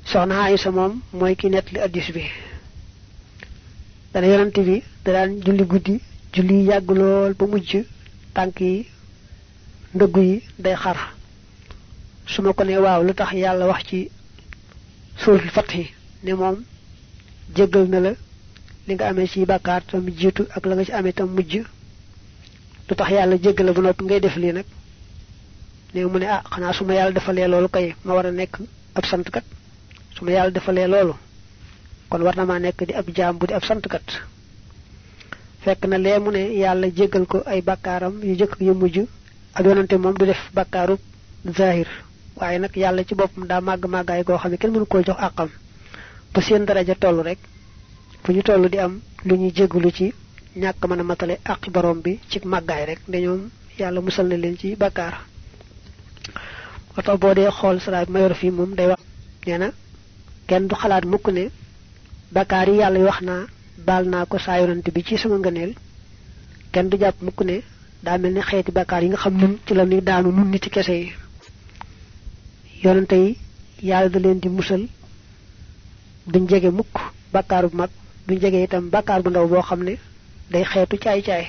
soxna Aïsa moom mooy ki nettali hadiis bi dana yonent bi da daan julli guddi julli yàgg lool ba mujj tànk yi ndëggu yi day xar su ma ko ne waaw lu tax yàlla wax ci suuratul Fath ne moom jéggal na la li nga amee ci bàkkaar tam jiitu ak la nga ci amee tam mujj lu tax yàlla jéggal la ba noppi ngay def lii nag ne mu ne ah xanaa su ma yàlla defalee loolu kay ma war a nekk ab santkat su ma yàlla defalee loolu kon war na maa nekk di ab jaam bu di ab santkat fekk na lee mu ne yàlla jéggal ko ay bàkkaaram yu jëkk yu mujj ak yonante moom du def bàkkaaru zahir waaye nag yàlla ci boppam daa màggaay goo xam ne kenn mënu koo jox àqam ba seen daraja toll rek fu ñu toll di am lu ñuy jéggalu ci ñàkk mën a matale àqi borom bi ci màggaay rek dañoom yàlla musal na leen ci bàkkaar oto boo dee xool salaat ma yor fii moom day wax nee na kenn du xalaat mukk ne bàkkaar yi yàlla wax naa baal naa ko saa yonante bi ci sama ngëneel kenn du jàpp mukk ne daa mel ni xeeti bàkkaar yi nga xam nun ci la ni daanu nun nit ci kese yi yonante yi yàlla da leen di musal duñ jege mukk bàkkaar bu mag duñ jege itam bàkkaar bu ndaw boo xam ne day xeetu caay-caay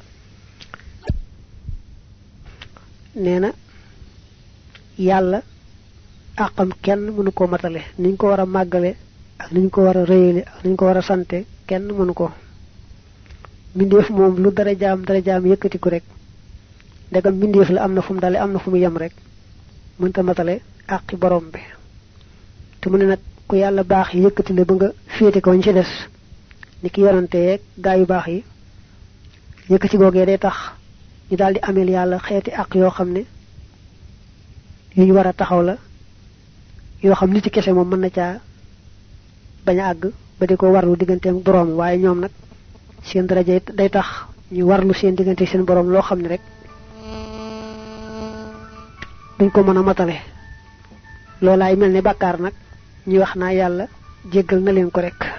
nee na yàlla àqam kenn mënu ko matale niñ ko war a màggale ak niñ ko war a rëyale ak niñ ko war a sante kenn mënu ko mbindeef moom lu darajaam yëkkatiku rek ndegam mbindeef la am na fu mu dale am na fu mu yem rek mënta matale àqi borom bi te mu ne nag ku yàlla baax yi yëkkati la ba nga féete ko ñu ci des ni ki yonante yeeg gaa yu baax yi yëkkati googee day tax ñu daal di ameel yàlla xeeti àq yoo xam ne yu ñu war a taxaw la yoo xam nit ci kese moom mën na caa bañ a àgg ba di ko warlu digganteem borom waaye ñoom nag seen daraja day tax ñu warlu seen diggante seen borom loo xam ne rek duñ ko mën a matale loolaay mel ne bàkkaar nag ñuy wax naa yàlla jéggal na leen ko rek